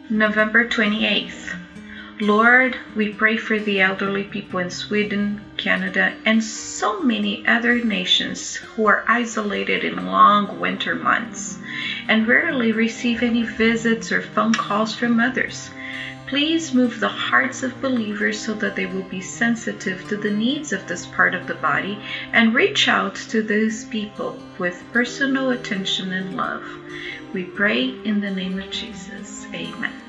November 28th. Lord, we pray for the elderly people in Sweden, Canada, and so many other nations who are isolated in long winter months and rarely receive any visits or phone calls from others. Please move the hearts of believers so that they will be sensitive to the needs of this part of the body and reach out to these people with personal attention and love. We pray in the name of Jesus. Amen.